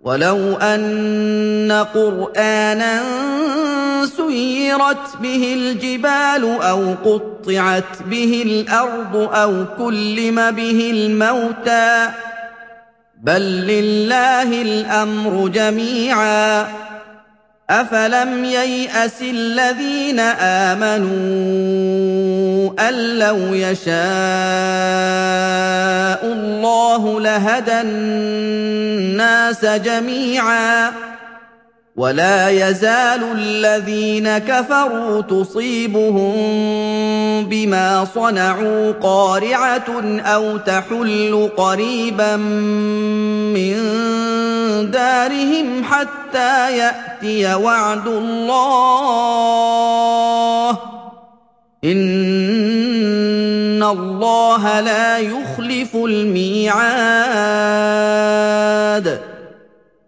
وَلَوْ أَنَّ قُرْآنًا سُيِّرَتْ بِهِ الْجِبَالُ أَوْ قُطِّعَتْ بِهِ الْأَرْضُ أَوْ كُلِّمَ بِهِ الْمَوْتَىٰ بَل لِّلَّهِ الْأَمْرُ جَمِيعًا ۗ أَفَلَمْ يَيْأَسِ الَّذِينَ آمَنُوا أَن لَّوْ يَشَاءُ اللَّهُ لَهَدَى النَّاسَ جَمِيعًا ۗ وَلَا يَزَالُ الَّذِينَ كَفَرُوا تُصِيبُهُم بِمَا صَنَعُوا قَارِعَةٌ أَوْ تَحُلُّ قَرِيبًا مِّن دَارِهِمْ حَتَّىٰ يَأْتِيَ وَعْدُ اللَّهِ ۚ إِنَّ اللَّهَ لَا يُخْلِفُ الْمِيعَادَ